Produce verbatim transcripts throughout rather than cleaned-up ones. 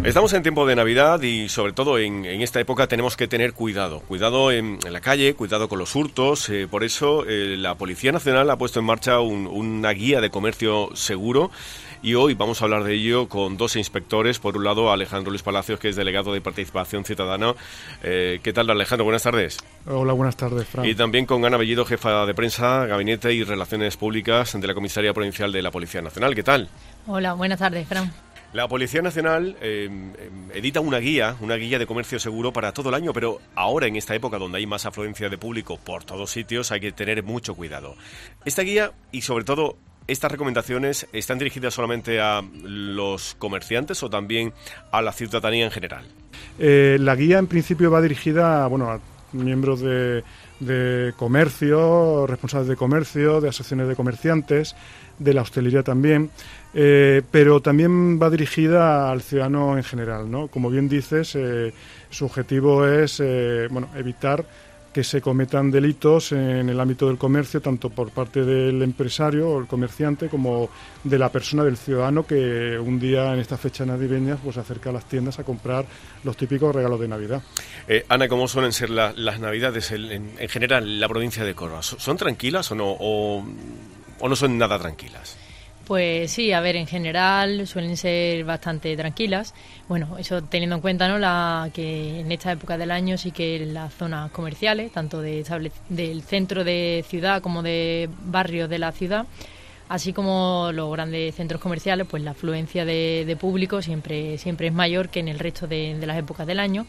Estamos en tiempo de Navidad y sobre todo en, en esta época tenemos que tener cuidado. Cuidado en, en la calle, cuidado con los hurtos. Eh, por eso eh, la Policía Nacional ha puesto en marcha un, una guía de comercio seguro y hoy vamos a hablar de ello con dos inspectores. Por un lado, Alejandro Luis Palacios, que es delegado de Participación Ciudadana. Eh, ¿Qué tal, Alejandro? Buenas tardes. Hola, buenas tardes, Fran. Y también con Ana Bellido, jefa de prensa, Gabinete y Relaciones Públicas de la Comisaría Provincial de la Policía Nacional. ¿Qué tal? Hola, buenas tardes, Fran. La Policía Nacional eh, edita una guía, una guía de comercio seguro para todo el año, pero ahora en esta época donde hay más afluencia de público por todos sitios hay que tener mucho cuidado. Esta guía y sobre todo estas recomendaciones están dirigidas solamente a los comerciantes o también a la ciudadanía en general. Eh, la guía en principio va dirigida a, bueno, a miembros de, de comercio, responsables de comercio, de asociaciones de comerciantes, de la hostelería también. Eh, pero también va dirigida al ciudadano en general, ¿no? Como bien dices, eh, su objetivo es eh, bueno, evitar que se cometan delitos en el ámbito del comercio, tanto por parte del empresario o el comerciante como de la persona, del ciudadano, que un día en estas fechas navideñas pues se acerca a las tiendas a comprar los típicos regalos de Navidad. Eh, Ana, ¿cómo suelen ser la, las Navidades en, en, en general en la provincia de Córdoba? ¿Son tranquilas o no, o, o no son nada tranquilas? Pues sí, a ver, en general suelen ser bastante tranquilas. Bueno, eso teniendo en cuenta, ¿no?, la que en esta época del año sí que las zonas comerciales, tanto de estable, del centro de ciudad como de barrios de la ciudad, así como los grandes centros comerciales, pues la afluencia de, de público siempre siempre es mayor que en el resto de, de las épocas del año.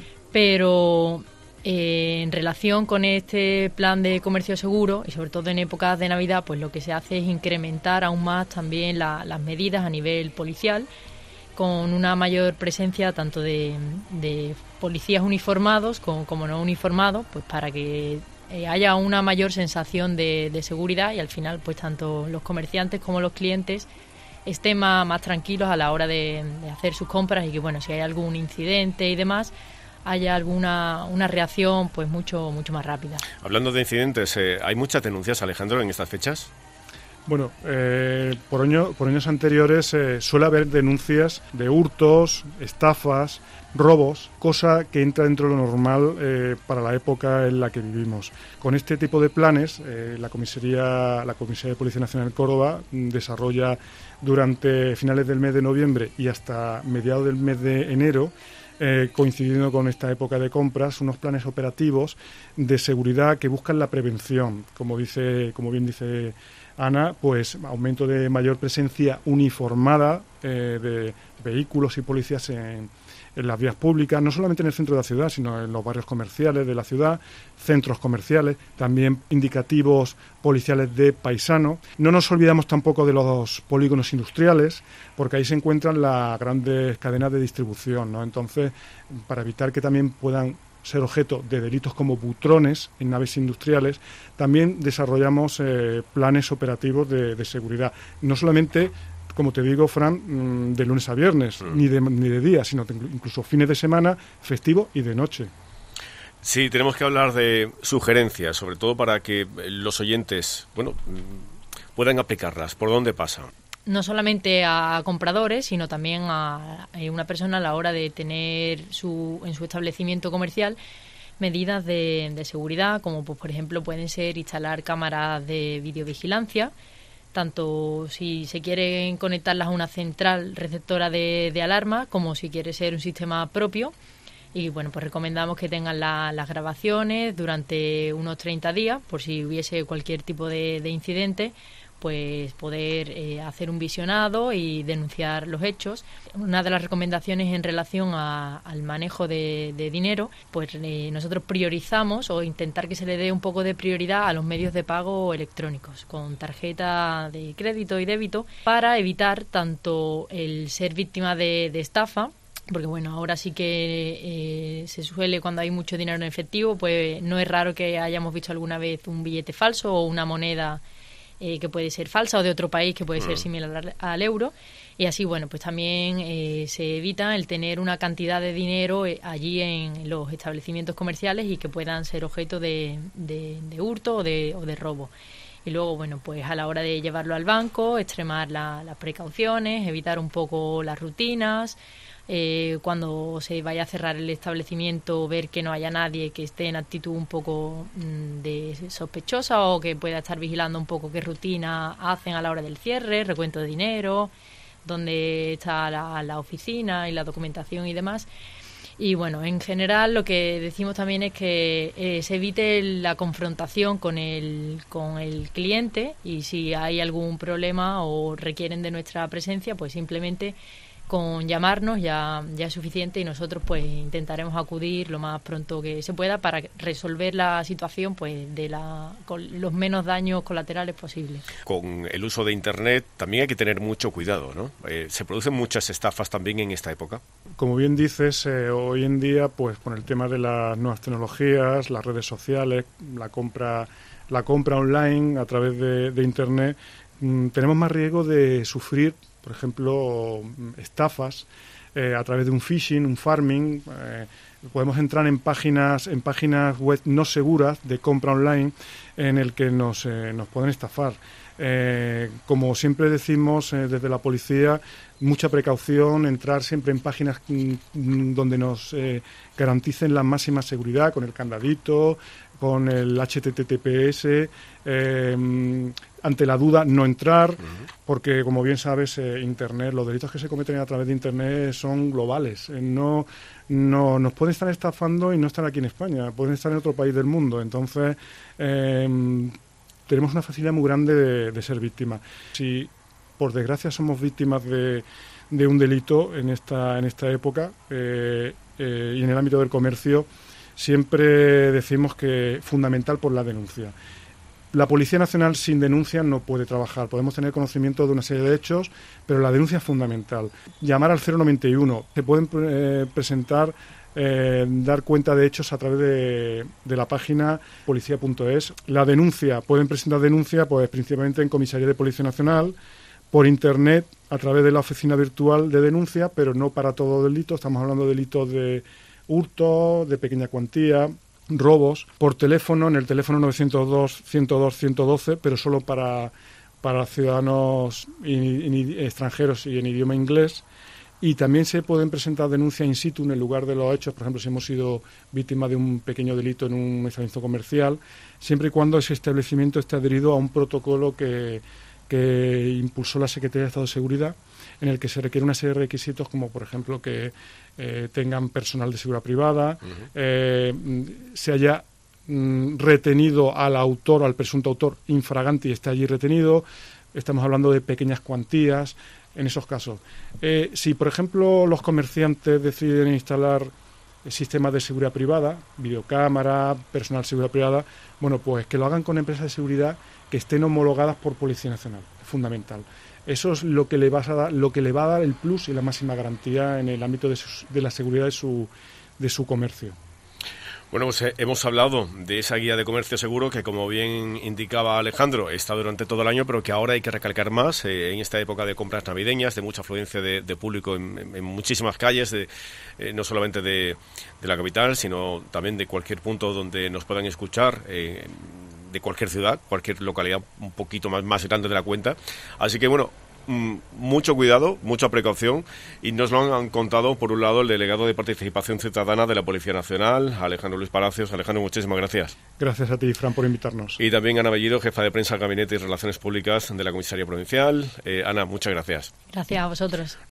Pero Eh, en relación con este plan de comercio seguro y sobre todo en épocas de Navidad, pues lo que se hace es incrementar aún más también la, las medidas a nivel policial, con una mayor presencia tanto de, de policías uniformados como, como no uniformados, pues para que eh, haya una mayor sensación de, de seguridad y al final pues tanto los comerciantes como los clientes estén más, más tranquilos a la hora de, de hacer sus compras y que, bueno, si hay algún incidente y demás, haya alguna una reacción pues mucho mucho más rápida. Hablando de incidentes, eh, ¿hay muchas denuncias, Alejandro, en estas fechas? Bueno, eh, por, año, por años anteriores eh, suele haber denuncias de hurtos, estafas, robos, cosa que entra dentro de lo normal eh, para la época en la que vivimos. Con este tipo de planes, eh, la Comisaría, la Comisaría de Policía Nacional de Córdoba desarrolla durante finales del mes de noviembre y hasta mediados del mes de enero, Eh, coincidiendo con esta época de compras, unos planes operativos de seguridad que buscan la prevención, como dice, como bien dice Ana, pues aumento de mayor presencia uniformada eh, de vehículos y policías en, en las vías públicas, no solamente en el centro de la ciudad, sino en los barrios comerciales de la ciudad, centros comerciales, también indicativos policiales de paisano. No nos olvidamos tampoco de los polígonos industriales, porque ahí se encuentran las grandes cadenas de distribución, ¿no? Entonces, para evitar que también puedan ser objeto de delitos como butrones en naves industriales, también desarrollamos eh, planes operativos de, de seguridad. No solamente, como te digo, Fran, de lunes a viernes, mm. ni, de, ni de día, sino incluso fines de semana, festivo y de noche. Sí, tenemos que hablar de sugerencias, sobre todo para que los oyentes, bueno, puedan aplicarlas. ¿Por dónde pasa? No solamente a compradores, sino también a una persona a la hora de tener su en su establecimiento comercial medidas de, de seguridad, como pues, por ejemplo pueden ser instalar cámaras de videovigilancia, tanto si se quieren conectarlas a una central receptora de, de alarma, como si quiere ser un sistema propio. Y bueno, pues recomendamos que tengan la, las grabaciones durante unos treinta días, por si hubiese cualquier tipo de, de incidente, pues poder eh, hacer un visionado y denunciar los hechos. Una de las recomendaciones en relación a, al manejo de, de dinero, pues eh, nosotros priorizamos o intentar que se le dé un poco de prioridad a los medios de pago electrónicos, con tarjeta de crédito y débito, para evitar tanto el ser víctima de, de estafa, porque bueno, ahora sí que eh, se suele, cuando hay mucho dinero en efectivo, pues no es raro que hayamos visto alguna vez un billete falso o una moneda Eh, que puede ser falsa o de otro país que puede ser similar al, al euro, y así bueno pues también eh, se evita el tener una cantidad de dinero eh, allí en los establecimientos comerciales y que puedan ser objeto de, de, de hurto o de, o de robo. Y luego bueno pues a la hora de llevarlo al banco, extremar la, las precauciones, evitar un poco las rutinas, eh, cuando se vaya a cerrar el establecimiento, ver que no haya nadie que esté en actitud un poco mmm, de sospechosa o que pueda estar vigilando un poco qué rutina hacen a la hora del cierre, recuento de dinero, dónde está la, la oficina y la documentación y demás. Y bueno, en general lo que decimos también es que eh, se evite la confrontación con el, con el cliente, y si hay algún problema o requieren de nuestra presencia, pues simplemente con llamarnos ya, ya es suficiente, y nosotros pues intentaremos acudir lo más pronto que se pueda para resolver la situación pues de la con los menos daños colaterales posibles. Con el uso de Internet también hay que tener mucho cuidado, ¿no? Eh, se producen muchas estafas también en esta época. Como bien dices, eh, hoy en día pues con el tema de las nuevas tecnologías, las redes sociales, la compra la compra online a través de, de Internet, mmm, tenemos más riesgo de sufrir, por ejemplo, estafas eh, a través de un phishing, un farming. Eh, podemos entrar en páginas en páginas web no seguras de compra online en el que nos, eh, nos pueden estafar. Eh, como siempre decimos eh, desde la policía, mucha precaución, entrar siempre en páginas mm, donde nos eh, garanticen la máxima seguridad, con el candadito, con el H T T P S, eh, ante la duda no entrar, uh-huh. porque como bien sabes, eh, Internet, los delitos que se cometen a través de Internet son globales, eh, no, no nos pueden estar estafando y no estar aquí en España, pueden estar en otro país del mundo, entonces eh, tenemos una facilidad muy grande de, de ser víctimas. Si por desgracia somos víctimas de, de un delito en esta, en esta época eh, eh, y en el ámbito del comercio, siempre decimos que es fundamental por la denuncia. La Policía Nacional sin denuncia no puede trabajar. Podemos tener conocimiento de una serie de hechos, pero la denuncia es fundamental. Llamar al cero noventa y uno. Se pueden eh, presentar, eh, dar cuenta de hechos a través de, de la página policía punto es. La denuncia, pueden presentar denuncia pues principalmente en Comisaría de Policía Nacional, por Internet, a través de la oficina virtual de denuncia, pero no para todo delito. Estamos hablando de delitos de hurto, de pequeña cuantía, robos, por teléfono, en el teléfono nueve cero dos, ciento dos, ciento doce, pero solo para, para ciudadanos in, in, extranjeros y en idioma inglés. Y también se pueden presentar denuncias in situ en el lugar de los hechos, por ejemplo, si hemos sido víctimas de un pequeño delito en un establecimiento comercial, siempre y cuando ese establecimiento esté adherido a un protocolo que, que impulsó la Secretaría de Estado de Seguridad, en el que se requiere una serie de requisitos, como por ejemplo que eh, tengan personal de seguridad privada, uh-huh. eh, se haya mm, retenido al autor, al presunto autor infraganti, y esté allí retenido. Estamos hablando de pequeñas cuantías en esos casos. Eh, si, por ejemplo, los comerciantes deciden instalar sistemas de seguridad privada, videocámara, personal de seguridad privada, bueno, pues que lo hagan con empresas de seguridad que estén homologadas por Policía Nacional, es fundamental. Eso es lo que le va a dar, lo que le va a dar el plus y la máxima garantía en el ámbito de, su, de la seguridad de su, de su comercio. Bueno, pues eh, hemos hablado de esa guía de comercio seguro que, como bien indicaba Alejandro, está durante todo el año, pero que ahora hay que recalcar más eh, en esta época de compras navideñas, de mucha afluencia de, de público en, en, en muchísimas calles, de, eh, no solamente de, de la capital, sino también de cualquier punto donde nos puedan escuchar, eh, de cualquier ciudad, cualquier localidad un poquito más, más grande de la cuenta. Así que, bueno, mucho cuidado, mucha precaución, y nos lo han contado, por un lado, el delegado de Participación Ciudadana de la Policía Nacional, Alejandro Luis Palacios. Alejandro, muchísimas gracias. Gracias a ti, Fran, por invitarnos. Y también Ana Bellido, jefa de prensa, gabinete y relaciones públicas de la Comisaría Provincial. Eh, Ana, muchas gracias. Gracias a vosotros.